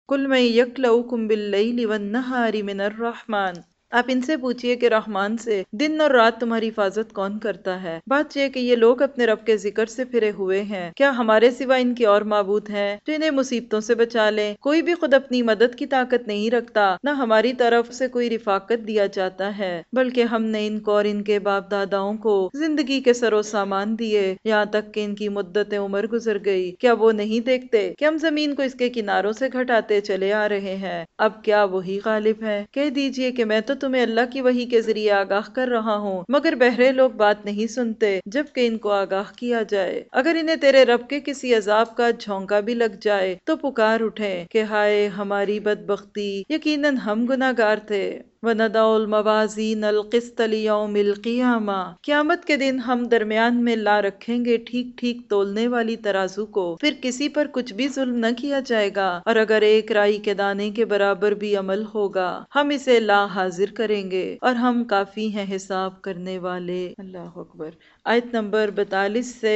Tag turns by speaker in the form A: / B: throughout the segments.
A: قل من یکلؤکم باللیل والنہار من الرحمن، آپ ان سے پوچھئے کہ رحمان سے دن اور رات تمہاری حفاظت کون کرتا ہے؟ بات یہ کہ یہ لوگ اپنے رب کے ذکر سے پھرے ہوئے ہیں، کیا ہمارے سوا ان کے اور معبود ہیں جو انہیں مصیبتوں سے بچا لیں؟ کوئی بھی خود اپنی مدد کی طاقت نہیں رکھتا، نہ ہماری طرف سے کوئی رفاقت دیا جاتا ہے، بلکہ ہم نے ان کو اور ان کے باپ داداؤں کو زندگی کے سر و سامان دیے یہاں تک کہ ان کی مدت عمر گزر گئی۔ کیا وہ نہیں دیکھتے کہ ہم زمین کو اس کے کناروں سے گھٹاتے چلے آ رہے ہیں؟ اب کیا وہی غالب ہے؟ کہہ دیجئے کہ میں تو تمہیں اللہ کی وحی کے ذریعے آگاہ کر رہا ہوں، مگر بہرے لوگ بات نہیں سنتے جب کہ ان کو آگاہ کیا جائے۔ اگر انہیں تیرے رب کے کسی عذاب کا جھونکا بھی لگ جائے تو پکار اٹھیں کہ ہائے ہماری بدبختی، یقیناً ہم گناہگار تھے۔ وَنَضَعُ الْمَوَازِينَ الْقِسْطَ لِيَوْمِ الْقِيَامَةِ، قیامت کے دن ہم درمیان میں لا رکھیں گے ٹھیک ٹھیک تولنے والی ترازو کو، پھر کسی پر کچھ بھی ظلم نہ کیا جائے گا، اور اگر ایک رائی کے دانے کے برابر بھی عمل ہوگا ہم اسے لا حاضر کریں گے، اور ہم کافی ہیں حساب کرنے والے۔ اللہ اکبر۔ آیت نمبر 42 سے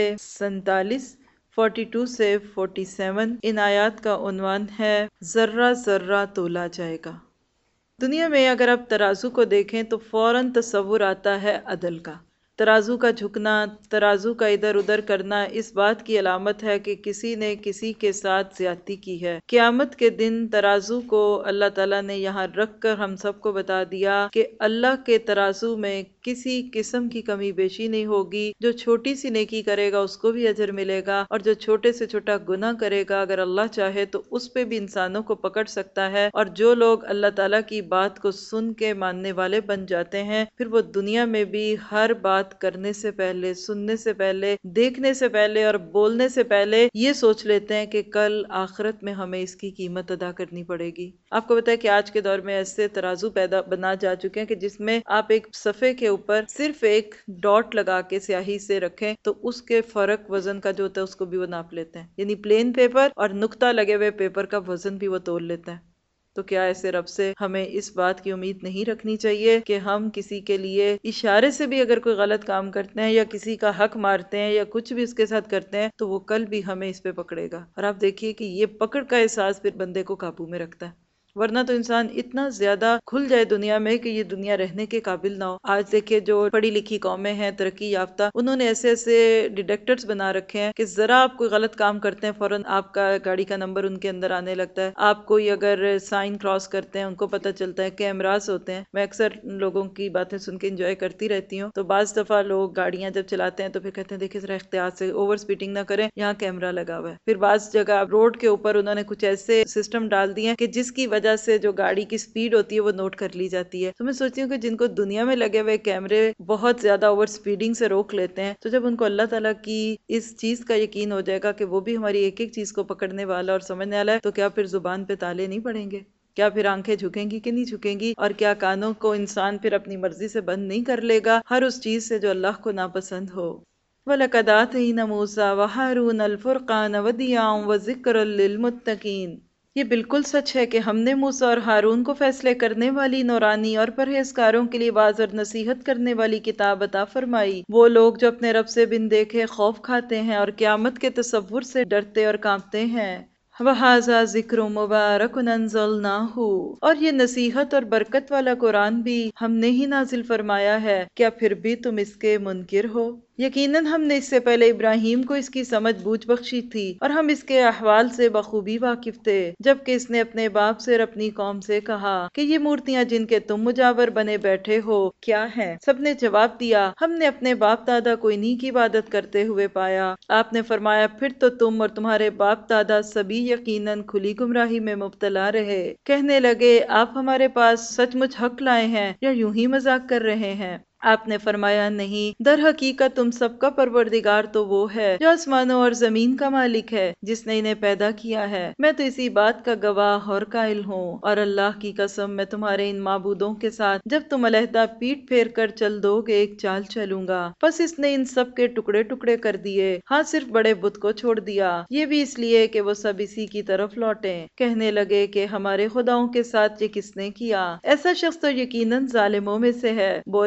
A: 47، 42 سے 47، ان آیات کا عنوان ہے ذرہ ذرہ تولا جائے گا۔ دنیا میں اگر آپ ترازو کو دیکھیں تو فوراً تصور آتا ہے عدل کا۔ ترازو کا جھکنا، ترازو کا ادھر ادھر کرنا اس بات کی علامت ہے کہ کسی نے کسی کے ساتھ زیادتی کی ہے۔ قیامت کے دن ترازو کو اللہ تعالیٰ نے یہاں رکھ کر ہم سب کو بتا دیا کہ اللہ کے ترازو میں کسی قسم کی کمی بیشی نہیں ہوگی۔ جو چھوٹی سی نیکی کرے گا اس کو بھی اجر ملے گا، اور جو چھوٹے سے چھوٹا گناہ کرے گا اگر اللہ چاہے تو اس پہ بھی انسانوں کو پکڑ سکتا ہے۔ اور جو لوگ اللہ تعالیٰ کی بات کو سن کے ماننے والے بن جاتے ہیں، پھر وہ دنیا میں بھی ہر بات کرنے سے پہلے، سننے سے پہلے، دیکھنے سے پہلے اور بولنے سے پہلے یہ سوچ لیتے ہیں کہ کل آخرت میں ہمیں اس کی قیمت ادا کرنی پڑے گی۔ آپ کو پتہ ہے کہ آج کے دور میں ایسے ترازو بنا جا چکے ہیں کہ جس میں آپ ایک صفحے کے اوپر صرف ایک ڈاٹ لگا کے سیاہی سے رکھیں تو اس کے فرق وزن کا جو ہوتا ہے اس کو بھی وہ ناپ لیتے ہیں، یعنی پلین پیپر اور نقطہ لگے ہوئے پیپر کا وزن بھی وہ تول لیتے ہیں۔ تو کیا ایسے رب سے ہمیں اس بات کی امید نہیں رکھنی چاہیے کہ ہم کسی کے لیے اشارے سے بھی اگر کوئی غلط کام کرتے ہیں یا کسی کا حق مارتے ہیں یا کچھ بھی اس کے ساتھ کرتے ہیں تو وہ کل بھی ہمیں اس پہ پکڑے گا؟ اور آپ دیکھیے کہ یہ پکڑ کا احساس پھر بندے کو قابو میں رکھتا ہے، ورنہ تو انسان اتنا زیادہ کھل جائے دنیا میں کہ یہ دنیا رہنے کے قابل نہ ہو۔ آج دیکھیں جو پڑھی لکھی قومیں ہیں، ترقی یافتہ، انہوں نے ایسے ایسے ڈیٹیکٹرز بنا رکھے ہیں کہ ذرا آپ کوئی غلط کام کرتے ہیں فوراً آپ کا گاڑی کا نمبر ان کے اندر آنے لگتا ہے۔ آپ کوئی اگر سائن کراس کرتے ہیں ان کو پتہ چلتا ہے، کیمراز ہوتے ہیں۔ میں اکثر لوگوں کی باتیں سن کے انجوائے کرتی رہتی ہوں، تو بعض دفعہ لوگ گاڑیاں جب چلاتے ہیں تو پھر کہتے ہیں دیکھیں ذرا احتیاط سے، اوور سپیڈنگ نہ کریں، یہاں کیمرہ لگا ہوا ہے۔ پھر بعض جگہ روڈ کے اوپر انہوں نے کچھ ایسے سسٹم ڈال دیے ہیں کہ جس کی وجہ سے جو گاڑی کی سپیڈ ہوتی ہے وہ نوٹ کر لی جاتی ہے۔ تو میں سوچتی ہوں کہ جن کو دنیا میں لگے ہوئے کیمرے بہت زیادہ اوور سپیڈنگ سے روک لیتے ہیں، تو جب ان کو اللہ تعالیٰ کی اس چیز کا یقین ہو جائے گا کہ وہ بھی ہماری ایک ایک چیز کو پکڑنے والا اور سمجھنے والا ہے، تو کیا پھر زبان پہ تالے نہیں پڑیں گے؟ کیا پھر آنکھیں جھکیں گی کہ نہیں جھکیں گی؟ اور کیا کانوں کو انسان پھر اپنی مرضی سے بند نہیں کر لے گا ہر اس چیز سے جو اللہ کو ناپسند ہو؟ وَلَقَدْ آتَيْنَا مُوسَىٰ وَهَارُونَ الْفُرْقَانَ وَضِيَاءً وَذِكْرًا لِّلْمُتَّقِينَ، یہ بالکل سچ ہے کہ ہم نے موسیٰ اور ہارون کو فیصلے کرنے والی نورانی اور پرہیزکاروں کے لیے واعظ اور نصیحت کرنے والی کتاب عطا فرمائی۔ وہ لوگ جو اپنے رب سے بن دیکھے خوف کھاتے ہیں اور قیامت کے تصور سے ڈرتے اور کانپتے ہیں۔ وَهَٰذَا ذِكْرٌ مُبَارَكٌ أَنزَلْنَاهُ، اور یہ نصیحت اور برکت والا قرآن بھی ہم نے ہی نازل فرمایا ہے، کیا پھر بھی تم اس کے منکر ہو؟ یقیناً ہم نے اس سے پہلے ابراہیم کو اس کی سمجھ بوجھ بخشی تھی، اور ہم اس کے احوال سے بخوبی واقف تھے، جبکہ اس نے اپنے باپ سے اور اپنی قوم سے کہا کہ یہ مورتیاں جن کے تم مجاور بنے بیٹھے ہو کیا ہیں؟ سب نے جواب دیا ہم نے اپنے باپ دادا کو انہی کی عبادت کرتے ہوئے پایا۔ آپ نے فرمایا پھر تو تم اور تمہارے باپ دادا سبھی یقیناً کھلی گمراہی میں مبتلا رہے۔ کہنے لگے آپ ہمارے پاس سچ مچ حق لائے ہیں یا یوں ہی مذاق کر رہے ہیں؟ آپ نے فرمایا نہیں، در حقیقت تم سب کا پروردگار تو وہ ہے جو آسمانوں اور زمین کا مالک ہے، جس نے انہیں پیدا کیا ہے۔ میں تو اسی بات کا گواہ اور قائل ہوں، اور اللہ کی قسم میں تمہارے ان معبودوں کے ساتھ جب تم علیحدہ پیٹ پھیر کر چل دو گے ایک چال چلوں گا۔ پس اس نے ان سب کے ٹکڑے ٹکڑے کر دیے، ہاں صرف بڑے بت کو چھوڑ دیا، یہ بھی اس لیے کہ وہ سب اسی کی طرف لوٹیں۔ کہنے لگے کہ ہمارے خداؤں کے ساتھ یہ کس نے کیا؟ ایسا شخص تو یقیناً ظالموں میں سے ہے۔ بولے ہم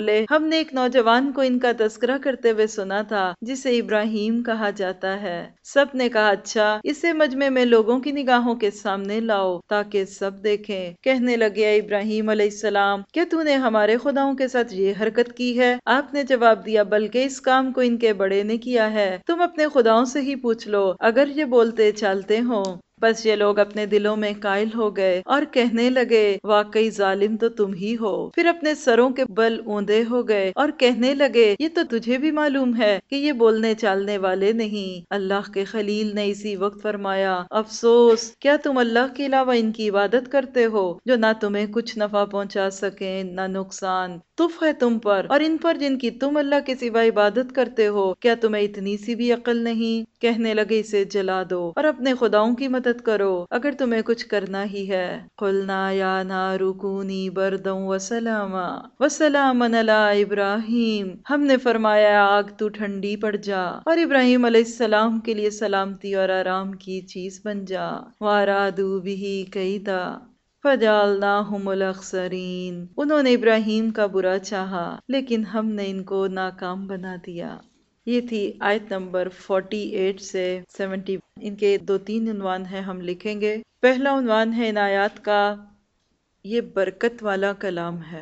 A: ہم نے ایک نوجوان کو ان کا تذکرہ کرتے ہوئے سنا تھا جسے ابراہیم کہا جاتا ہے۔ سب نے کہا اچھا، اسے مجمع میں لوگوں کی نگاہوں کے سامنے لاؤ تاکہ سب دیکھیں۔ کہنے لگے اے ابراہیم علیہ السلام، کیا تو نے ہمارے خداؤں کے ساتھ یہ حرکت کی ہے؟ آپ نے جواب دیا بلکہ اس کام کو ان کے بڑے نے کیا ہے، تم اپنے خداؤں سے ہی پوچھ لو اگر یہ بولتے چالتے ہوں۔ بس یہ لوگ اپنے دلوں میں قائل ہو گئے اور کہنے لگے واقعی ظالم تو تم ہی ہو۔ پھر اپنے سروں کے بل اونڈے ہو گئے اور کہنے لگے یہ تو تجھے بھی معلوم ہے کہ یہ بولنے چالنے والے نہیں۔ اللہ کے خلیل نے اسی وقت فرمایا افسوس، کیا تم اللہ کے علاوہ ان کی عبادت کرتے ہو جو نہ تمہیں کچھ نفع پہنچا سکیں نہ نقصان؟ تف ہے تم پر اور ان پر جن کی تم اللہ کے سوا عبادت کرتے ہو، کیا تمہیں اتنی سی بھی عقل نہیں؟ کہنے لگے اسے جلا دو اور اپنے خداؤں کی مدد کرو اگر تمہیں کچھ کرنا ہی ہے۔ قلنا یا نار کونی بردا وسلاما وسلاما علی ابراہیم، ہم نے فرمایا آگ تو ٹھنڈی پڑ جا اور ابراہیم علیہ السلام کے لیے سلامتی اور آرام کی چیز بن جا۔ وارادوا بہ کیدا فجعلناہم الاخسرین، انہوں نے ابراہیم کا برا چاہا لیکن ہم نے ان کو ناکام بنا دیا۔ یہ تھی آیت نمبر 48 سے 70۔ ان کے 2-3 عنوان ہیں، ہم لکھیں گے۔ پہلا عنوان ہے ان آیات کا، یہ برکت والا کلام ہے،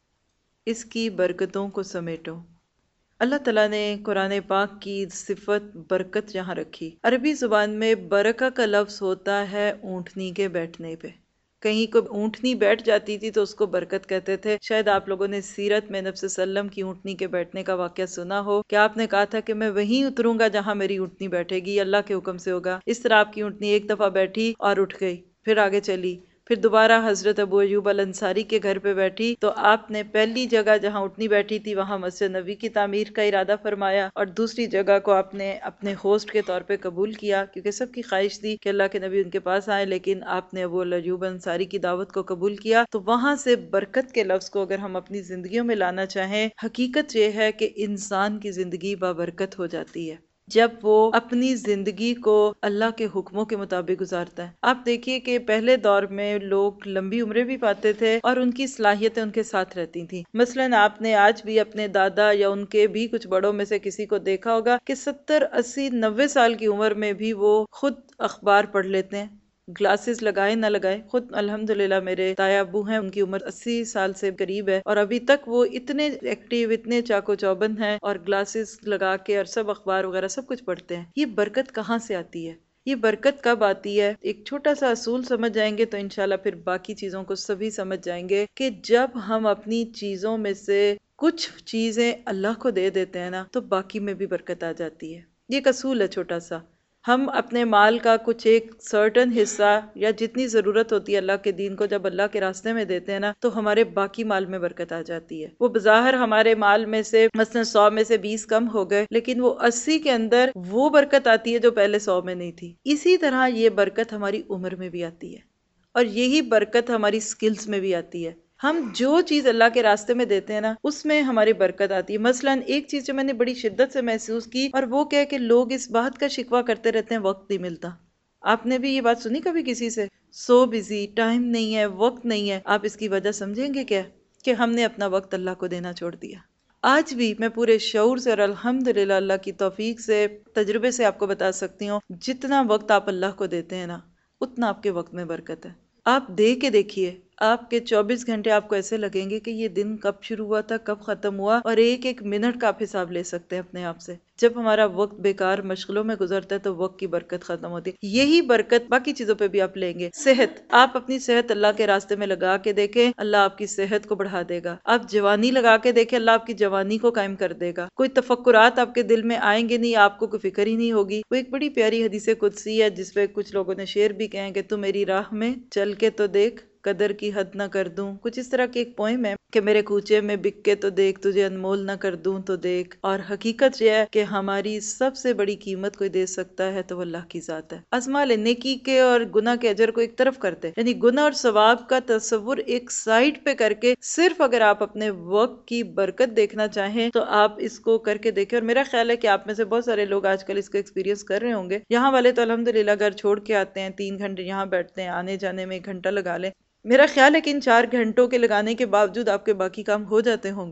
A: اس کی برکتوں کو سمیٹو۔ اللہ تعالیٰ نے قرآن پاک کی صفت برکت یہاں رکھی۔ عربی زبان میں برکہ کا لفظ ہوتا ہے اونٹنی کے بیٹھنے پہ۔ کہیں کو اونٹنی بیٹھ جاتی تھی تو اس کو برکت کہتے تھے۔ شاید آپ لوگوں نے سیرت میں نبی صلی اللہ علیہ وسلم کی اونٹنی کے بیٹھنے کا واقعہ سنا ہو کہ آپ نے کہا تھا کہ میں وہیں اتروں گا جہاں میری اونٹنی بیٹھے گی، اللہ کے حکم سے ہوگا۔ اس طرح آپ کی اونٹنی ایک دفعہ بیٹھی اور اٹھ گئی، پھر آگے چلی، پھر دوبارہ حضرت ابو ایوب الانصاری کے گھر پہ بیٹھی تو آپ نے پہلی جگہ جہاں اٹھنی بیٹھی تھی وہاں مسجد نبوی کی تعمیر کا ارادہ فرمایا، اور دوسری جگہ کو آپ نے اپنے ہوسٹ کے طور پہ قبول کیا، کیونکہ سب کی خواہش تھی کہ اللہ کے نبی ان کے پاس آئے، لیکن آپ نے ابو ایوب الانصاری کی دعوت کو قبول کیا۔ تو وہاں سے برکت کے لفظ کو اگر ہم اپنی زندگیوں میں لانا چاہیں، حقیقت یہ ہے کہ انسان کی زندگی بابرکت ہو جاتی ہے جب وہ اپنی زندگی کو اللہ کے حکموں کے مطابق گزارتا ہے۔ آپ دیکھیے کہ پہلے دور میں لوگ لمبی عمریں بھی پاتے تھے اور ان کی صلاحیتیں ان کے ساتھ رہتی تھیں۔ مثلاً آپ نے آج بھی اپنے دادا یا ان کے بھی کچھ بڑوں میں سے کسی کو دیکھا ہوگا کہ 70 80 90 سال کی عمر میں بھی وہ خود اخبار پڑھ لیتے ہیں، گلاسز لگائے نہ لگائے۔ خود الحمدللہ میرے تایا ابو ہیں، ان کی عمر 80 سال سے قریب ہے اور ابھی تک وہ اتنے ایکٹیو، اتنے چاقو چوبند ہیں اور گلاسز لگا کے اور سب اخبار وغیرہ سب کچھ پڑھتے ہیں۔ یہ برکت کہاں سے آتی ہے؟ یہ برکت کب آتی ہے؟ ایک چھوٹا سا اصول سمجھ جائیں گے تو انشاءاللہ پھر باقی چیزوں کو سبھی سمجھ جائیں گے کہ جب ہم اپنی چیزوں میں سے کچھ چیزیں اللہ کو دے دیتے ہیں نا تو باقی میں بھی برکت آ جاتی ہے۔ یہ ایک اصول ہے چھوٹا سا۔ ہم اپنے مال کا کچھ ایک سرٹن حصہ یا جتنی ضرورت ہوتی ہے اللہ کے دین کو جب اللہ کے راستے میں دیتے ہیں نا تو ہمارے باقی مال میں برکت آ جاتی ہے۔ وہ بظاہر ہمارے مال میں سے مثلا 100 میں سے 20 کم ہو گئے، لیکن وہ 80 کے اندر وہ برکت آتی ہے جو پہلے 100 میں نہیں تھی۔ اسی طرح یہ برکت ہماری عمر میں بھی آتی ہے اور یہی برکت ہماری سکلز میں بھی آتی ہے۔ ہم جو چیز اللہ کے راستے میں دیتے ہیں نا اس میں ہماری برکت آتی ہے۔ مثلا ایک چیز جو میں نے بڑی شدت سے محسوس کی اور وہ کیا کہ لوگ اس بات کا شکوہ کرتے رہتے ہیں وقت نہیں ملتا۔ آپ نے بھی یہ بات سنی کبھی کسی سے؟ سو بزی، ٹائم نہیں ہے، وقت نہیں ہے۔ آپ اس کی وجہ سمجھیں گے کیا؟ کہ ہم نے اپنا وقت اللہ کو دینا چھوڑ دیا۔ آج بھی میں پورے شعور سے اور الحمدللہ اللہ کی توفیق سے، تجربے سے آپ کو بتا سکتی ہوں، جتنا وقت آپ اللہ کو دیتے ہیں نا اتنا آپ کے وقت میں برکت ہے۔ آپ دے کے دیکھیے، آپ کے 24 گھنٹے آپ کو ایسے لگیں گے کہ یہ دن کب شروع ہوا تھا، کب ختم ہوا، اور ایک ایک منٹ کا آپ حساب لے سکتے ہیں اپنے آپ سے۔ جب ہمارا وقت بیکار مشغلوں میں گزرتا ہے تو وقت کی برکت ختم ہوتی ہے۔ یہی برکت باقی چیزوں پہ بھی آپ لیں گے۔ صحت، آپ اپنی صحت اللہ کے راستے میں لگا کے دیکھیں، اللہ آپ کی صحت کو بڑھا دے گا۔ آپ جوانی لگا کے دیکھیں، اللہ آپ کی جوانی کو قائم کر دے گا۔ کوئی تفکرات آپ کے دل میں آئیں گے نہیں، آپ کو کوئی فکر ہی نہیں ہوگی۔ وہ ایک بڑی پیاری حدیث قدسی ہے جس پہ کچھ لوگوں نے شعر بھی کہیں کہ تو میری راہ میں چل کے تو دیکھ، قدر کی حد نہ کر دوں۔ کچھ اس طرح کی ایک پوئم ہے کہ میرے کوچے میں بک کے تو دیکھ، تجھے انمول نہ کر دوں تو دیکھ۔ اور حقیقت یہ ہے کہ ہماری سب سے بڑی قیمت کوئی دے سکتا ہے تو وہ اللہ کی ذات ہے۔ آزما لے، نیکی کے اور گناہ کے اجر کو ایک طرف کرتے، یعنی گناہ اور ثواب کا تصور ایک سائڈ پہ کر کے صرف اگر آپ اپنے وقت کی برکت دیکھنا چاہیں تو آپ اس کو کر کے دیکھیں۔ اور میرا خیال ہے کہ آپ میں سے بہت سارے لوگ آج کل اس کو ایکسپیرینس کر رہے ہوں گے۔ یہاں والے تو الحمدللہ گھر چھوڑ کے آتے ہیں، 3 گھنٹے یہاں بیٹھتے ہیں، آنے جانے میں 1 گھنٹہ لگا لیں۔ میرا خیال ہے کہ ان 4 گھنٹوں کے لگانے کے باوجود آپ کے باقی کام ہو جاتے ہوں گے۔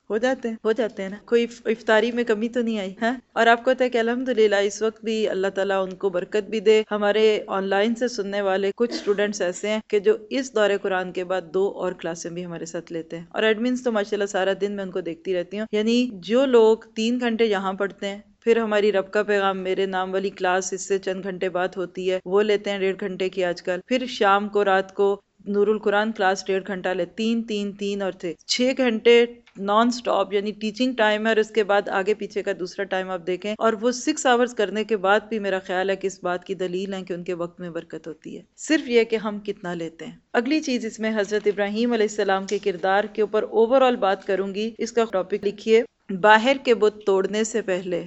A: ہو جاتے ہیں نا، کوئی افطاری میں کمی تو نہیں آئی ہے؟ اور آپ کو پتہ ہے کہ الحمدللہ اس وقت بھی اللہ تعالیٰ ان کو برکت بھی دے، ہمارے آن لائن سے سننے والے کچھ اسٹوڈنٹس ایسے ہیں کہ جو اس دور قرآن کے بعد 2 اور کلاسیں بھی ہمارے ساتھ لیتے ہیں، اور ایڈمنس تو ماشاءاللہ سارا دن میں ان کو دیکھتی رہتی ہوں، یعنی جو لوگ 3 گھنٹے یہاں پڑھتے ہیں، پھر ہماری رب کا پیغام میرے نام والی کلاس اس سے چند گھنٹے بعد ہوتی ہے، وہ لیتے ہیں 1.5 گھنٹے کی آج کل، پھر شام کو رات کو نور القرآن کلاس 1.5 گھنٹہ لے، تین اور تھے 6 گھنٹے نان سٹاپ، یعنی ٹیچنگ ٹائم ہے، اور اس کے بعد آگے پیچھے کا دوسرا ٹائم آپ دیکھیں، اور وہ 6 آورز کرنے کے بعد بھی میرا خیال ہے کہ اس بات کی دلیل ہے کہ ان کے وقت میں برکت ہوتی ہے، صرف یہ کہ ہم کتنا لیتے ہیں۔ اگلی چیز اس میں حضرت ابراہیم علیہ السلام کے کردار کے اوپر اوور آل بات کروں گی، اس کا ٹاپک لکھیے، باہر کے بت توڑنے سے پہلے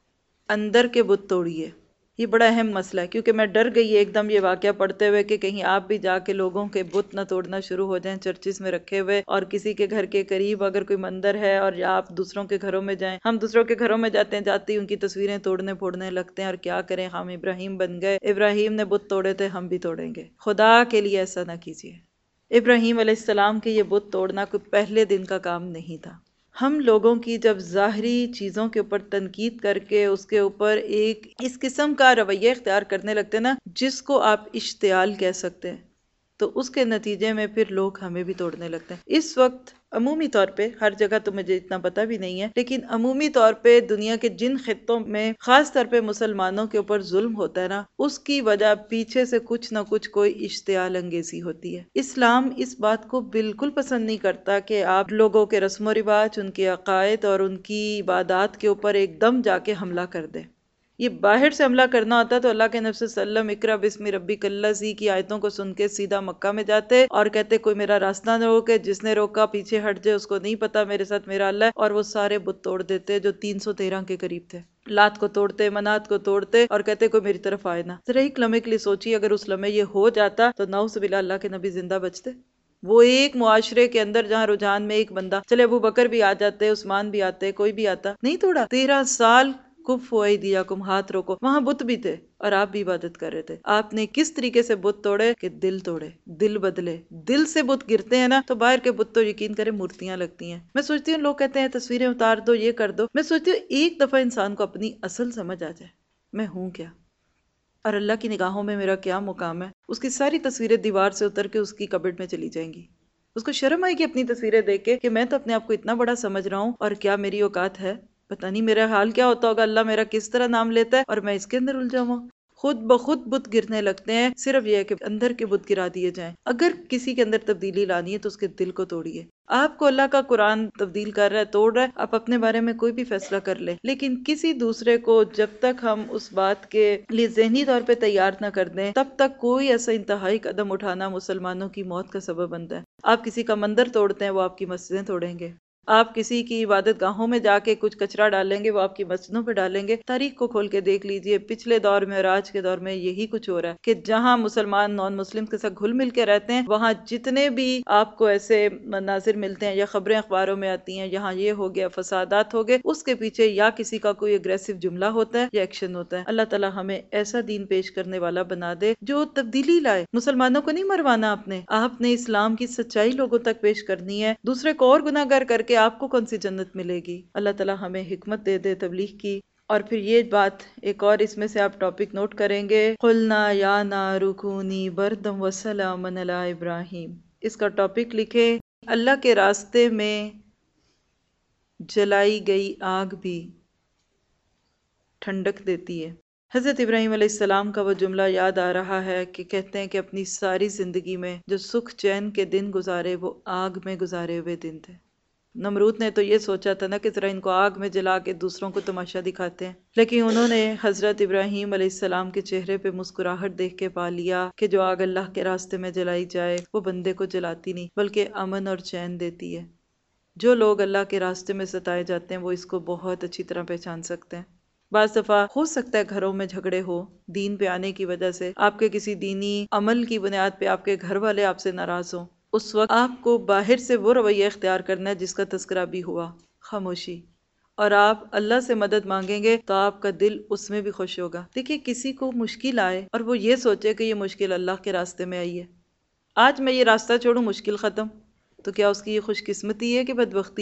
A: اندر کے بت توڑیے۔ یہ بڑا اہم مسئلہ ہے، کیونکہ میں ڈر گئی ایک دم یہ واقعہ پڑھتے ہوئے کہ کہیں آپ بھی جا کے لوگوں کے بت نہ توڑنا شروع ہو جائیں چرچز میں رکھے ہوئے، اور کسی کے گھر کے قریب اگر کوئی مندر ہے اور یا آپ دوسروں کے گھروں میں جائیں، ہم دوسروں کے گھروں میں جاتے ہیں، جاتے ہی ان کی تصویریں توڑنے پھوڑنے لگتے ہیں، اور کیا کریں، ہم ابراہیم بن گئے، ابراہیم نے بت توڑے تھے ہم بھی توڑیں گے۔ خدا کے لیے ایسا نہ کیجیے۔ ابراہیم علیہ السلام کے یہ بت توڑنا کوئی پہلے دن کا کام نہیں تھا۔ ہم لوگوں کی جب ظاہری چیزوں کے اوپر تنقید کر کے اس کے اوپر ایک اس قسم کا رویہ اختیار کرنے لگتے ہیں نا، جس کو آپ اشتعال کہہ سکتے ہیں، تو اس کے نتیجے میں پھر لوگ ہمیں بھی توڑنے لگتے ہیں۔ اس وقت عمومی طور پہ ہر جگہ تو مجھے اتنا پتہ بھی نہیں ہے، لیکن عمومی طور پہ دنیا کے جن خطوں میں خاص طور پہ مسلمانوں کے اوپر ظلم ہوتا ہے نا، اس کی وجہ پیچھے سے کچھ نہ کچھ کوئی اشتعال انگیزی ہوتی ہے۔ اسلام اس بات کو بالکل پسند نہیں کرتا کہ آپ لوگوں کے رسم و رواج، ان کے عقائد اور ان کی عبادات کے اوپر ایک دم جا کے حملہ کر دیں۔ یہ باہر سے حملہ کرنا ہوتا تو اللہ کے نبی صلی اللہ علیہ وسلم اقرا بسم ربک الذی کی آیتوں کو سن کے سیدھا مکہ میں جاتے اور کہتے کوئی میرا راستہ نہ روکے، جس نے روکا پیچھے ہٹ جائے، اس کو نہیں پتا میرے ساتھ میرا اللہ ہے، اور وہ سارے بت توڑ دیتے جو 313 کے قریب تھے۔ لات کو توڑتے، منات کو توڑتے، اور کہتے کوئی میری طرف آئے نہ۔ ذرا ایک لمحے کے لیے سوچیے اگر اس لمحے یہ ہو جاتا تو نعوذ باللہ اللہ کے نبی زندہ بچتے؟ وہ ایک معاشرے کے اندر جہاں رجحان میں ایک بندہ، چلے ابو بکر بھی آ جاتے، عثمان بھی آتے، کوئی بھی آتا، نہیں توڑا۔ 13 سال کف ایدیکم، ہاتھ روکو، وہاں بت بھی تھے اور آپ بھی عبادت کر رہے تھے۔ آپ نے کس طریقے سے بت توڑے کہ دل توڑے، دل بدلے۔ دل سے بت گرتے ہیں نا، تو باہر کے بت تو یقین کرے مورتیاں لگتی ہیں۔ میں سوچتی ہوں لوگ کہتے ہیں تصویریں اتار دو، یہ کر دو، میں سوچتی ہوں ایک دفعہ انسان کو اپنی اصل سمجھ آ جائے، میں ہوں کیا اور اللہ کی نگاہوں میں میرا کیا مقام ہے، اس کی ساری تصویریں دیوار سے اتر کے اس کی کبٹ میں چلی جائیں گی۔ اس کو شرم آئے گی اپنی تصویریں دیکھ کے کہ میں تو اپنے آپ کو اتنا بڑا سمجھ رہا ہوں، اور کیا میری اوقات ہے؟ پتہ نہیں میرا حال کیا ہوتا ہوگا، اللہ میرا کس طرح نام لیتا ہے اور میں اس کے اندر الجھا ہوں۔ خود بخود بت گرنے لگتے ہیں، صرف یہ ہے کہ اندر کے بت گرا دیے جائیں۔ اگر کسی کے اندر تبدیلی لانی ہے تو اس کے دل کو توڑیے۔ آپ کو اللہ کا قرآن تبدیل کر رہا ہے، توڑ رہا ہے، آپ اپنے بارے میں کوئی بھی فیصلہ کر لیں، لیکن کسی دوسرے کو جب تک ہم اس بات کے لیے ذہنی طور پہ تیار نہ کر دیں، تب تک کوئی ایسا انتہائی قدم اٹھانا مسلمانوں کی موت کا سبب بنتا ہے۔ آپ کسی کا مندر توڑتے ہیں، وہ آپ کی مسجدیں توڑیں گے۔ آپ کسی کی عبادت گاہوں میں جا کے کچھ کچرا ڈالیں گے، وہ آپ کی مسجدوں پہ ڈالیں گے۔ تاریخ کو کھول کے دیکھ لیجئے، پچھلے دور میں اور آج کے دور میں یہی کچھ ہو رہا ہے کہ جہاں مسلمان نان مسلم کے ساتھ گھل مل کے رہتے ہیں، وہاں جتنے بھی آپ کو ایسے مناظر ملتے ہیں یا خبریں اخباروں میں آتی ہیں، یہاں یہ ہو گیا، فسادات ہو گئے، اس کے پیچھے یا کسی کا کوئی اگریسو جملہ ہوتا ہے یا ایکشن ہوتا ہے۔ اللہ تعالی ہمیں ایسا دین پیش کرنے والا بنا دے جو تبدیلی لائے۔ مسلمانوں کو نہیں مروانا، آپ نے اسلام کی سچائی لوگوں تک پیش کرنی ہے۔ دوسرے کو اور گناہ گار کر کے آپ کو کون سی جنت ملے گی؟ اللہ تعالی ہمیں حکمت دے دے تبلیغ کی۔ اور پھر یہ بات ایک اور اس میں سے آپ ٹاپک نوٹ کریں گے، قلنا یا نار کونی بردم وسلاما علی ابراہیم۔ اس کا ٹاپک لکھے، اللہ کے راستے میں جلائی گئی آگ بھی ٹھنڈک دیتی ہے۔ حضرت ابراہیم علیہ السلام کا وہ جملہ یاد آ رہا ہے کہ کہتے ہیں کہ اپنی ساری زندگی میں جو سکھ چین کے دن گزارے وہ آگ میں گزارے ہوئے دن تھے۔ نمرود نے تو یہ سوچا تھا نا کہ ذرا ان کو آگ میں جلا کے دوسروں کو تماشا دکھاتے ہیں، لیکن انہوں نے حضرت ابراہیم علیہ السلام کے چہرے پہ مسکراہٹ دیکھ کے پا لیا کہ جو آگ اللہ کے راستے میں جلائی جائے وہ بندے کو جلاتی نہیں بلکہ امن اور چین دیتی ہے۔ جو لوگ اللہ کے راستے میں ستائے جاتے ہیں وہ اس کو بہت اچھی طرح پہچان سکتے ہیں۔ بعض دفعہ ہو سکتا ہے گھروں میں جھگڑے ہو دین پہ آنے کی وجہ سے، آپ کے کسی دینی عمل کی بنیاد پہ آپ کے گھر والے آپ سے ناراض ہوں، اس وقت آپ کو باہر سے وہ رویہ اختیار کرنا ہے جس کا تذکرہ بھی ہوا، خاموشی، اور آپ اللہ سے مدد مانگیں گے تو آپ کا دل اس میں بھی خوش ہوگا۔ دیکھیے کسی کو مشکل آئے اور وہ یہ سوچے کہ یہ مشکل اللہ کے راستے میں آئی ہے، آج میں یہ راستہ چھوڑوں مشکل ختم، تو کیا اس کی یہ خوش قسمتی ہے کہ بدبختی ہے؟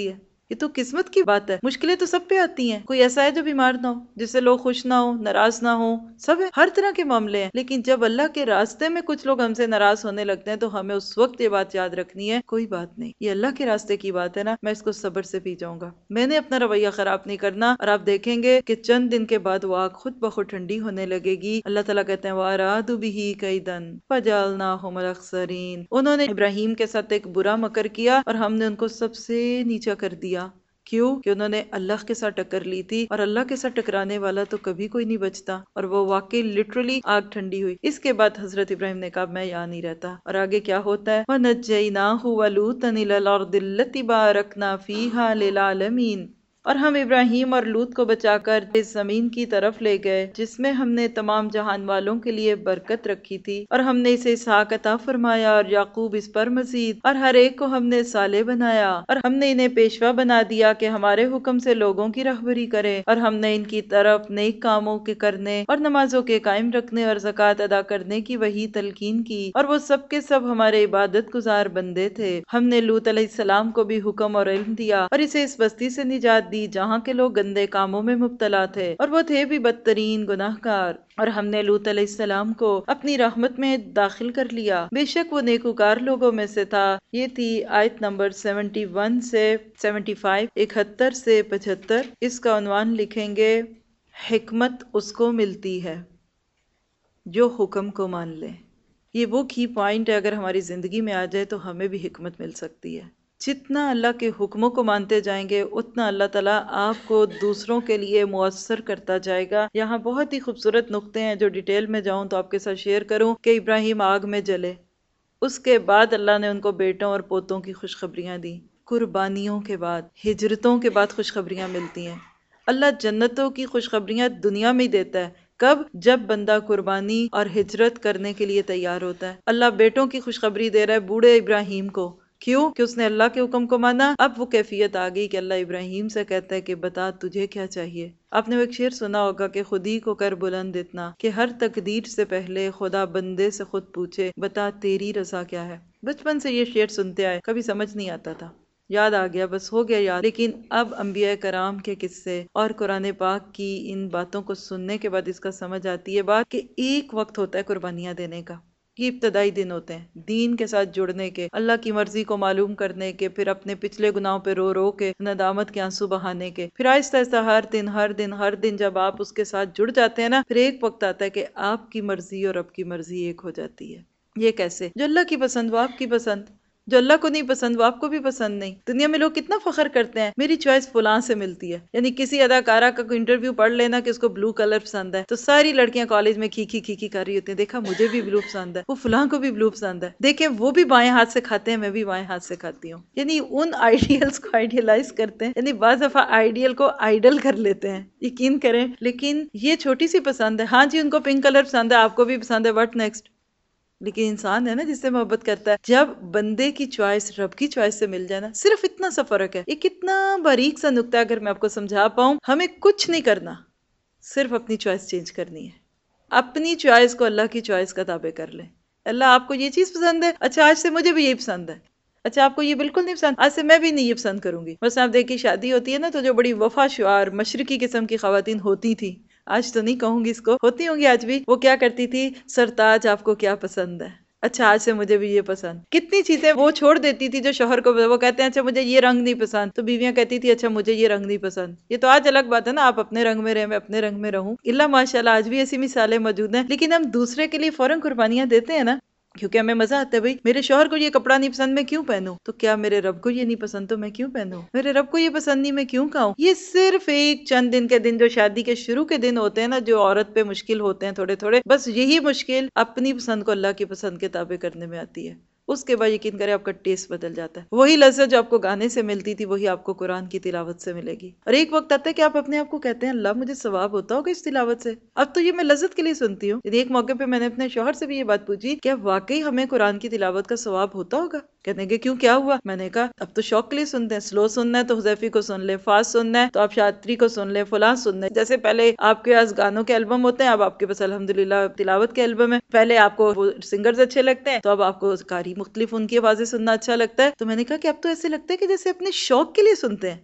A: یہ تو قسمت کی بات ہے. مشکلیں تو سب پہ آتی ہیں. کوئی ایسا ہے جو بیمار نہ ہو، جس سے لوگ خوش نہ ہو، ناراض نہ ہو؟ سب ہے، ہر طرح کے معاملے ہیں. لیکن جب اللہ کے راستے میں کچھ لوگ ہم سے ناراض ہونے لگتے ہیں تو ہمیں اس وقت یہ بات یاد رکھنی ہے، کوئی بات نہیں، یہ اللہ کے راستے کی بات ہے نا، میں اس کو صبر سے پی جاؤں گا. میں نے اپنا رویہ خراب نہیں کرنا. اور آپ دیکھیں گے کہ چند دن کے بعد وہ آگ خود بخود ٹھنڈی ہونے لگے گی. اللہ تعالیٰ کہتے ہیں وَأَرَادُوا بِهِ كَيْدًا فَجَعَلْنَاهُمُ الْأَخْسَرِينَ. انہوں نے ابراہیم کے ساتھ ایک برا مکر کیا اور ہم نے ان کو سب سے نیچا کر دیا. کیوں؟ کہ انہوں نے اللہ کے ساتھ ٹکر لی تھی، اور اللہ کے ساتھ ٹکرانے والا تو کبھی کوئی نہیں بچتا. اور وہ واقعی لٹرلی آگ ٹھنڈی ہوئی. اس کے بعد حضرت ابراہیم نے کہا میں یہاں نہیں رہتا. اور آگے کیا ہوتا ہے؟ وَنَجَّيْنَاهُ وَلُوطًا إِلَى الْأَرْضِ الَّتِي بَارَكْنَا فِيهَا لِلْعَالَمِينَ. اور ہم ابراہیم اور لوط کو بچا کر اس زمین کی طرف لے گئے جس میں ہم نے تمام جہان والوں کے لیے برکت رکھی تھی. اور ہم نے اسے اسحاق عطا فرمایا اور یعقوب اس پر مزید، اور ہر ایک کو ہم نے صالح بنایا. اور ہم نے انہیں پیشوا بنا دیا کہ ہمارے حکم سے لوگوں کی رہبری کرے. اور ہم نے ان کی طرف نیک کاموں کے کرنے اور نمازوں کے قائم رکھنے اور زکوٰۃ ادا کرنے کی وہی تلقین کی. اور وہ سب کے سب ہمارے عبادت گزار بندے تھے. ہم نے لوط علیہ السلام کو بھی حکم اور علم دیا اور اسے اس بستی سے نجات دی جہاں کے لوگ گندے کاموں میں مبتلا تھے اور وہ تھے بھی بدترین گناہ گار. اور ہم نے لوط علیہ السلام کو اپنی رحمت میں داخل کر لیا، بے شک وہ نیکوکار لوگوں میں سے تھا. یہ تھی آیت نمبر 71 سے 75، 71 سے 75. اس کا عنوان لکھیں گے حکمت اس کو ملتی ہے جو حکم کو مان لے. یہ وہ کی پوائنٹ ہے، اگر ہماری زندگی میں آ جائے تو ہمیں بھی حکمت مل سکتی ہے. جتنا اللہ کے حکموں کو مانتے جائیں گے اتنا اللہ تعالیٰ آپ کو دوسروں کے لیے مؤثر کرتا جائے گا. یہاں بہت ہی خوبصورت نقطے ہیں جو ڈیٹیل میں جاؤں تو آپ کے ساتھ شیئر کروں کہ ابراہیم آگ میں جلے، اس کے بعد اللہ نے ان کو بیٹوں اور پوتوں کی خوشخبریاں دیں. قربانیوں کے بعد، ہجرتوں کے بعد خوشخبریاں ملتی ہیں. اللہ جنتوں کی خوشخبریاں دنیا میں ہی دیتا ہے. کب؟ جب بندہ قربانی اور ہجرت کرنے کے لیے تیار ہوتا ہے. اللہ بیٹوں کی خوشخبری دے رہا ہے بوڑھے ابراہیم کو. کیوں؟ کہ اس نے اللہ کے حکم کو مانا. اب وہ کیفیت آ گئی کہ اللہ ابراہیم سے کہتا ہے کہ بتا تجھے کیا چاہیے. آپ نے وہ ایک شعر سنا ہوگا کہ خود ہی کو کر بلند اتنا کہ ہر تقدیر سے پہلے خدا بندے سے خود پوچھے بتا تیری رضا کیا ہے. بچپن سے یہ شعر سنتے آئے، کبھی سمجھ نہیں آتا تھا، یاد آ گیا بس ہو گیا یاد. لیکن اب انبیاء کرام کے قصے اور قرآن پاک کی ان باتوں کو سننے کے بعد اس کا سمجھ آتی ہے بات کہ ایک وقت ہوتا ہے قربانیاں دینے کا. یہ ابتدائی دن ہوتے ہیں دین کے ساتھ جڑنے کے، اللہ کی مرضی کو معلوم کرنے کے، پھر اپنے پچھلے گناہوں پہ رو رو کے ندامت کے آنسو بہانے کے. پھر آہستہ آہستہ ہر دن جب آپ اس کے ساتھ جڑ جاتے ہیں نا، پھر ایک وقت آتا ہے کہ آپ کی مرضی اور آپ کی مرضی ایک ہو جاتی ہے. یہ کیسے؟ جو اللہ کی پسند وہ آپ کی پسند، جو اللہ کو نہیں پسند وہ آپ کو بھی پسند نہیں. دنیا میں لوگ کتنا فخر کرتے ہیں میری چوائس فلاں سے ملتی ہے. یعنی کسی اداکارہ کا کوئی انٹرویو پڑھ لینا کہ اس کو بلو کلر پسند ہے تو ساری لڑکیاں کالج میں کھی کھی کر رہی ہوتی ہیں دیکھا مجھے بھی بلو پسند ہے، وہ فلاں کو بھی بلو پسند ہے، دیکھیں وہ بھی بائیں ہاتھ سے کھاتے ہیں میں بھی بائیں ہاتھ سے کھاتی ہوں. یعنی ان آئیڈیلز کو آئیڈیلائز کرتے ہیں، یعنی بعض دفعہ آئیڈیل کو آئیڈل کر لیتے ہیں، یقین کریں. لیکن یہ چھوٹی سی پسند ہے. ہاں جی ان کو پنک کلر پسند ہے، آپ کو بھی پسند ہے، وٹ نیکسٹ؟ لیکن انسان ہے نا جس سے محبت کرتا ہے. جب بندے کی چوائس رب کی چوائس سے مل جائے نا، صرف اتنا سا فرق ہے. یہ کتنا باریک سا نقطہ ہے، اگر میں آپ کو سمجھا پاؤں. ہمیں کچھ نہیں کرنا، صرف اپنی چوائس چینج کرنی ہے. اپنی چوائس کو اللہ کی چوائس کا تابع کر لیں. اللہ آپ کو یہ چیز پسند ہے، اچھا آج سے مجھے بھی یہی پسند ہے. اچھا آپ کو یہ بالکل نہیں پسند، آج سے میں بھی نہیں یہ پسند کروں گی. بس آپ دیکھیے شادی ہوتی ہے نا تو جو بڑی وفا شعار مشرقی قسم کی خواتین ہوتی تھی، آج تو نہیں کہوں گی اس کو، ہوتی ہوں گی آج بھی، وہ کیا کرتی تھی؟ سرتاج آپ کو کیا پسند ہے؟ اچھا آج سے مجھے بھی یہ پسند. کتنی چیزیں وہ چھوڑ دیتی تھی جو شوہر کو وہ کہتے ہیں اچھا مجھے یہ رنگ نہیں پسند، تو بیویاں کہتی تھی اچھا مجھے یہ رنگ نہیں پسند. یہ تو آج الگ بات ہے نا، آپ اپنے رنگ میں رہیں میں اپنے رنگ میں رہوں. اللہ ماشاء اللہ آج بھی ایسی مثالیں موجود ہیں. لیکن ہم دوسرے کے لیے فوراً قربانیاں دیتے ہیں نا، کیونکہ ہمیں مزہ آتا ہے. بھائی میرے شوہر کو یہ کپڑا نہیں پسند میں کیوں پہنوں؟ تو کیا میرے رب کو یہ نہیں پسند تو میں کیوں پہنوں؟ میرے رب کو یہ پسند نہیں میں کیوں کھاؤں؟ یہ صرف ایک چند دن کے دن جو شادی کے شروع کے دن ہوتے ہیں نا، جو عورت پہ مشکل ہوتے ہیں تھوڑے تھوڑے، بس یہی مشکل اپنی پسند کو اللہ کی پسند کے تابع کرنے میں آتی ہے. اس کے بعد یقین کریں آپ کا ٹیسٹ بدل جاتا ہے. وہی لذت جو آپ کو گانے سے ملتی تھی وہی آپ کو قرآن کی تلاوت سے ملے گی. اور ایک وقت آتا ہے کہ آپ اپنے آپ کو کہتے ہیں اللہ مجھے ثواب ہوتا ہوگا اس تلاوت سے، اب تو یہ میں لذت کے لیے سنتی ہوں. ایک موقع پہ میں نے اپنے شوہر سے بھی یہ بات پوچھی کہ واقعی ہمیں قرآن کی تلاوت کا ثواب ہوتا ہوگا؟ کہنے کہ کیوں کیا ہوا؟ میں نے کہا اب تو شوق کے لیے سنتے ہیں، سلو سننا ہے تو حذیفی کو سن لے، فاسٹ سننا ہے تو آپ شاطری کو سن لے، فلاں سننا ہے. جیسے پہلے آپ کے پاس گانوں کے البم ہوتے ہیں، اب آپ کے پاس الحمدللہ تلاوت کے البم ہے. پہلے آپ کو سنگرز اچھے لگتے ہیں تو اب آپ کو قاری مختلف ان کی آوازیں سننا اچھا لگتا ہے. تو میں نے کہا کہ اب تو ایسے لگتا ہے کہ جیسے اپنے شوق کے لیے سنتے ہیں.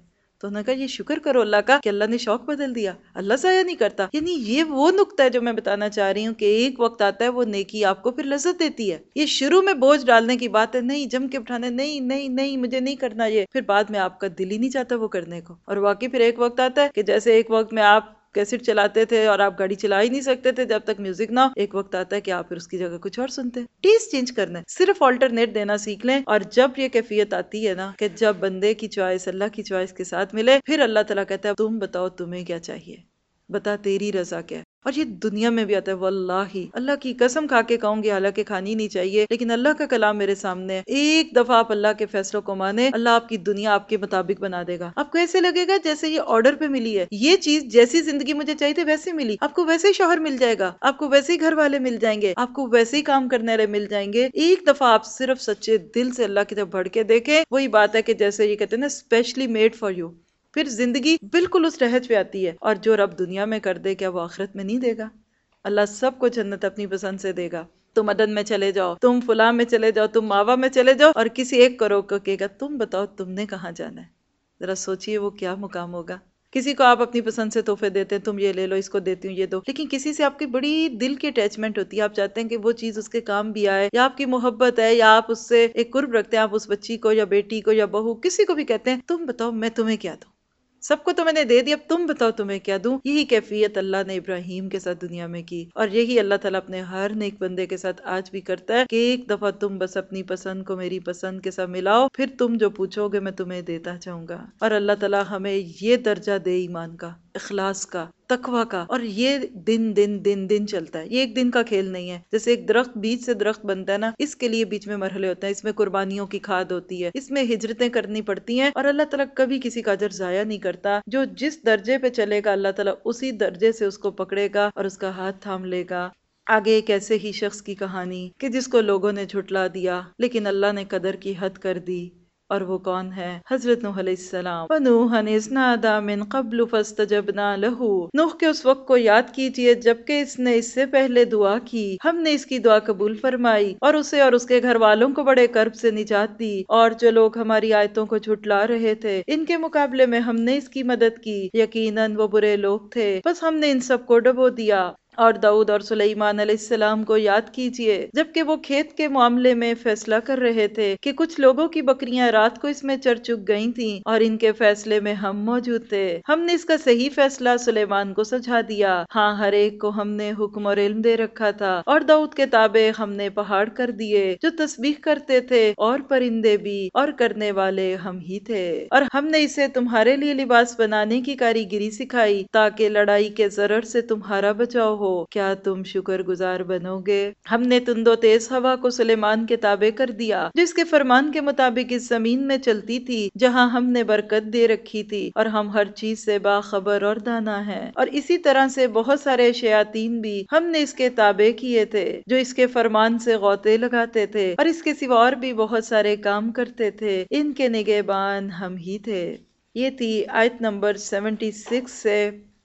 A: تو انہوں نے کہا یہ شکر کرو اللہ کا کہ اللہ نے شوق بدل دیا، اللہ ضائع نہیں کرتا۔ یعنی یہ وہ نقطہ ہے جو میں بتانا چاہ رہی ہوں کہ ایک وقت آتا ہے وہ نیکی آپ کو پھر لذت دیتی ہے۔ یہ شروع میں بوجھ ڈالنے کی بات ہے، نہیں جم کے اٹھانے، نہیں نہیں نہیں مجھے نہیں کرنا یہ، پھر بعد میں آپ کا دل ہی نہیں چاہتا وہ کرنے کو۔ اور واقعی پھر ایک وقت آتا ہے کہ جیسے ایک وقت میں آپ کیسٹ چلاتے تھے اور آپ گاڑی چلا ہی نہیں سکتے تھے جب تک میوزک نہ ہو، ایک وقت آتا ہے کہ آپ پھر اس کی جگہ کچھ اور سنتے ہیں۔ ٹیسٹ چینج کرنا ہے، صرف آلٹرنیٹ دینا سیکھ لیں، اور جب یہ کیفیت آتی ہے نا کہ جب بندے کی چوائس اللہ کی چوائس کے ساتھ ملے، پھر اللہ تعالیٰ کہتا ہے تم بتاؤ تمہیں کیا چاہیے، بتا تیری رضا کیا ہے۔ اور یہ دنیا میں بھی آتا ہے، واللہ اللہ کی قسم کھا کے کہوں گی، حالانکہ کھانی نہیں چاہیے، لیکن اللہ کا کلام میرے سامنے ہے، ایک دفعہ آپ اللہ کے فیصلوں کو مانے، اللہ آپ کی دنیا آپ کے مطابق بنا دے گا۔ آپ کو ایسے لگے گا جیسے یہ آرڈر پہ ملی ہے، یہ چیز جیسی زندگی مجھے چاہیے تھی ویسے ملی، آپ کو ویسے ہی شوہر مل جائے گا، آپ کو ویسے ہی گھر والے مل جائیں گے، آپ کو ویسے ہی کام کرنے والے مل جائیں گے۔ ایک دفعہ آپ صرف سچے دل سے اللہ کی طرف بڑھ کے دیکھیں، وہی بات ہے کہ جیسے یہ کہتے ہیں نا اسپیشلی میڈ فار یو، پھر زندگی بالکل اس رہج پہ آتی ہے۔ اور جو رب دنیا میں کر دے کیا وہ آخرت میں نہیں دے گا؟ اللہ سب کو جنت اپنی پسند سے دے گا۔ تم عدن میں چلے جاؤ، تم فلاں میں چلے جاؤ، تم ماوا میں چلے جاؤ، اور کسی ایک کرو کو کہے گا تم بتاؤ تم نے کہاں جانا ہے۔ ذرا سوچئے وہ کیا مقام ہوگا۔ کسی کو آپ اپنی پسند سے تحفے دیتے ہیں، تم یہ لے لو، اس کو دیتی ہوں یہ دو، لیکن کسی سے آپ کی بڑی دل کی اٹیچمنٹ ہوتی ہے، آپ چاہتے ہیں کہ وہ چیز اس کے کام بھی آئے، یا آپ کی محبت ہے، یا آپ اس سے ایک قرب رکھتے ہیں، آپ اس بچی کو یا بیٹی کو یا بہو کسی کو بھی کہتے ہیں تم بتاؤ میں تمہیں کیا دوں، سب کو تو میں نے دے دیا، اب تم بتاؤ تمہیں کیا دوں۔ یہی کیفیت اللہ نے ابراہیم کے ساتھ دنیا میں کی، اور یہی اللہ تعالیٰ اپنے ہر نیک بندے کے ساتھ آج بھی کرتا ہے کہ ایک دفعہ تم بس اپنی پسند کو میری پسند کے ساتھ ملاؤ، پھر تم جو پوچھو گے میں تمہیں دیتا جاؤں گا۔ اور اللہ تعالیٰ ہمیں یہ درجہ دے ایمان کا، اخلاص کا، تقوی کا، اور یہ دن دن دن دن چلتا ہے، یہ ایک دن کا کھیل نہیں ہے۔ جیسے ایک درخت بیج سے درخت بنتا ہے نا، اس کے لیے بیچ میں مرحلے ہوتے ہیں، اس میں قربانیوں کی کھاد ہوتی ہے، اس میں ہجرتیں کرنی پڑتی ہیں، اور اللہ تعالیٰ کبھی کسی کا اجر ضائع نہیں کرتا۔ جو جس درجے پہ چلے گا اللہ تعالیٰ اسی درجے سے اس کو پکڑے گا اور اس کا ہاتھ تھام لے گا۔ آگے ایک ایسے ہی شخص کی کہانی کہ جس کو لوگوں نے جھٹلا دیا، لیکن اللہ نے قدر کی حد کر دی، اور وہ کون ہے؟ حضرت نوح علیہ السلام۔ وَنُوحًا إِذْ نَادَىٰ مِن قَبْلُ فَاسْتَجَبْنَا لَهُ۔ نوح کے اس وقت کو یاد کیجئے جبکہ اس نے اس سے پہلے دعا کی، ہم نے اس کی دعا قبول فرمائی اور اسے اور اس کے گھر والوں کو بڑے کرب سے نجات دی، اور جو لوگ ہماری آیتوں کو جھٹلا رہے تھے ان کے مقابلے میں ہم نے اس کی مدد کی، یقیناً وہ برے لوگ تھے، بس ہم نے ان سب کو ڈبو دیا۔ اور داؤد اور سلیمان علیہ السلام کو یاد کیجئے جبکہ وہ کھیت کے معاملے میں فیصلہ کر رہے تھے کہ کچھ لوگوں کی بکریاں رات کو اس میں چر چگ گئی تھیں، اور ان کے فیصلے میں ہم موجود تھے۔ ہم نے اس کا صحیح فیصلہ سلیمان کو سجھا دیا، ہاں ہر ایک کو ہم نے حکم اور علم دے رکھا تھا، اور داؤد کے تابع ہم نے پہاڑ کر دیے جو تسبیح کرتے تھے، اور پرندے بھی، اور کرنے والے ہم ہی تھے، اور ہم نے اسے تمہارے لیے لباس بنانے کی کاریگری سکھائی تاکہ لڑائی کے ضرر سے تمہارا بچاؤ ہو، کیا تم شکر گزار بنو گے؟ ہم نے تند و تیز ہوا کو سلیمان کے تابع کر دیا جو اس کے فرمان کے مطابق اس زمین میں چلتی تھی جہاں ہم نے برکت دے رکھی تھی، اور ہم ہر چیز سے باخبر اور دانا ہیں۔ اور اسی طرح سے بہت سارے شیاطین بھی ہم نے اس کے تابع کیے تھے جو اس کے فرمان سے غوطے لگاتے تھے، اور اس کے سوا اور بھی بہت سارے کام کرتے تھے، ان کے نگہبان ہم ہی تھے۔ یہ تھی آیت نمبر 76 سے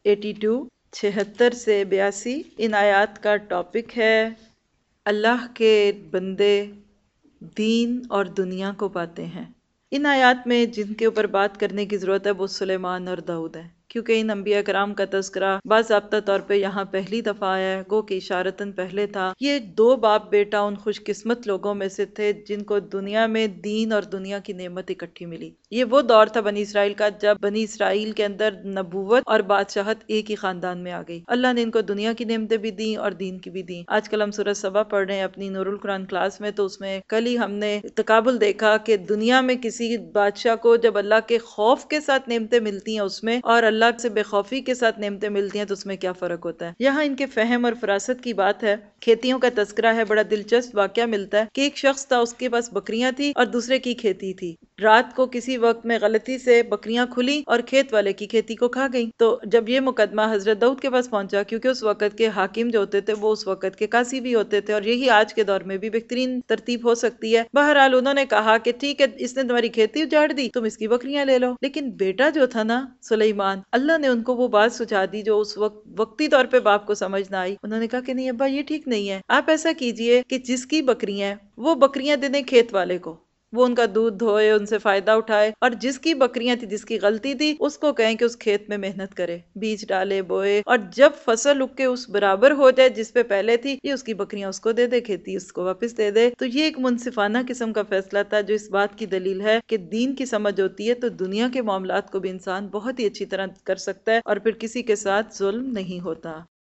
A: 82، 76 سے 82۔ ان آیات کا ٹاپک ہے اللہ کے بندے دین اور دنیا کو پاتے ہیں۔ ان آیات میں جن کے اوپر بات کرنے کی ضرورت ہے وہ سلیمان اور داؤد ہے، کیونکہ ان انبیاء کرام کا تذکرہ باضابطہ طور پہ یہاں پہلی دفعہ آیا ہے، گو کہ اشارتاً پہلے تھا۔ یہ دو باپ بیٹا ان خوش قسمت لوگوں میں سے تھے جن کو دنیا میں دین اور دنیا کی نعمت اکٹھی ملی۔ یہ وہ دور تھا بنی اسرائیل کا جب بنی اسرائیل کے اندر نبوت اور بادشاہت ایک ہی خاندان میں آ گئی۔ اللہ نے ان کو دنیا کی نعمتیں بھی دیں اور دین کی بھی دیں۔ آج کل ہم سورہ سبا پڑھ رہے ہیں اپنی نور القرآن کلاس میں، تو اس میں کل ہی ہم نے تقابل دیکھا کہ دنیا میں کسی بادشاہ کو جب اللہ کے خوف کے ساتھ نعمتیں ملتی ہیں اس میں، اور اللہ سے بے خوفی کے ساتھ نعمتیں ملتی ہیں تو اس میں کیا فرق ہوتا ہے۔ یہاں ان کے فہم اور فراست کی بات ہے۔ کھیتیوں کا تذکرہ ہے، بڑا دلچسپ واقعہ ملتا ہے کہ ایک شخص تھا، اس کے پاس بکریاں تھی اور دوسرے کی کھیتی تھی۔ رات کو کسی وقت میں غلطی سے بکریاں کھلی اور کھیت والے کی کھیتی کو کھا گئیں۔ تو جب یہ مقدمہ حضرت داؤد کے پاس پہنچا، کیونکہ اس وقت کے حاکم جو ہوتے تھے وہ اس وقت کے قاضی بھی ہوتے تھے، اور یہی آج کے دور میں بھی بہترین ترتیب ہو سکتی ہے۔ بہرحال انہوں نے کہا کہ ٹھیک ہے، اس نے تمہاری کھیتی اجاڑ دی، تم اس کی بکریاں لے لو۔ لیکن بیٹا جو تھا نا سلیمان، اللہ نے ان کو وہ بات سجھا دی جو اس وقت وقتی طور پہ باپ کو سمجھ نہ آئی۔ انہوں نے کہا کہ نہیں ابا، یہ ٹھیک نہیں ہے، آپ ایسا کیجئے کہ جس کی بکریاں وہ بکریاں دے دیں کھیت والے کو، وہ ان کا دودھ دھوئے، ان سے فائدہ اٹھائے، اور جس کی بکریاں تھی، جس کی غلطی تھی، اس کو کہیں کہ اس کھیت میں محنت کرے، بیج ڈالے، بوئے، اور جب فصل اگ کے اس برابر ہو جائے جس پہ پہلے تھی، یہ اس کی بکریاں اس کو دے دے، کھیتی اس کو واپس دے دے۔ تو یہ ایک منصفانہ قسم کا فیصلہ تھا، جو اس بات کی دلیل ہے کہ دین کی سمجھ ہوتی ہے تو دنیا کے معاملات کو بھی انسان بہت ہی اچھی طرح کر سکتا ہے، اور پھر کسی کے ساتھ ظلم نہیں ہوتا۔